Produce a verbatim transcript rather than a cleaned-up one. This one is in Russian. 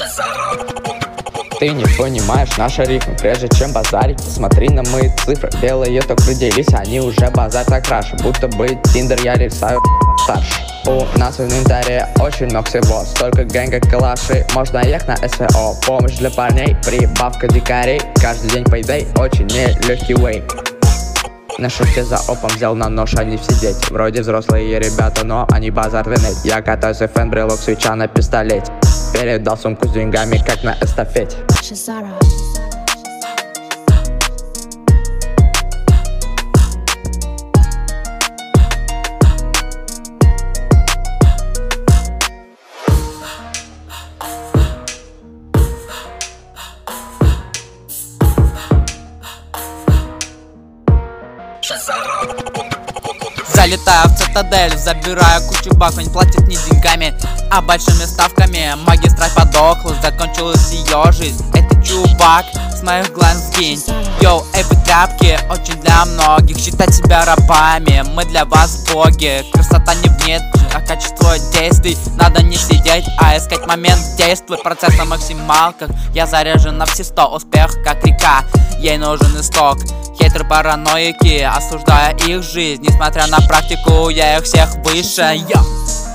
Ты не понимаешь наши рифмы, прежде чем базарить, посмотри на мои цифры. Белые только родились, они уже базар так краше. Будто бы тиндер я решаю старше. У нас в инвентаре очень много всего, столько гэнга, калаши, можно ехать на СВО. Помощь для парней, прибавка дикарей, каждый день payday, очень нелегкий вей. На шуте за опом взял на нож, они все дети. Вроде взрослые ребята, но они базар винить. Я катаюсь в фэн, брелок, свеча на пистолете. Передал сумку с деньгами, как на эстафете. Залетаю в цитадель, забираю кучу баков, не платят не деньгами, а большими ставками. Магистрат подохла, закончилась ее жизнь. Это чувак с моих глаз сгинь. Йоу, эй, вы тряпки, очень для многих считать себя рабами. Мы для вас боги, красота не в нет, а качество действий. Надо не сидеть, а искать момент действия. Процесс на максималках, я заряжен на все сто. Успех как река, ей нужен исток. Хейтеры параноики, осуждая их жизнь. Несмотря на практику, я их всех выше. Йо!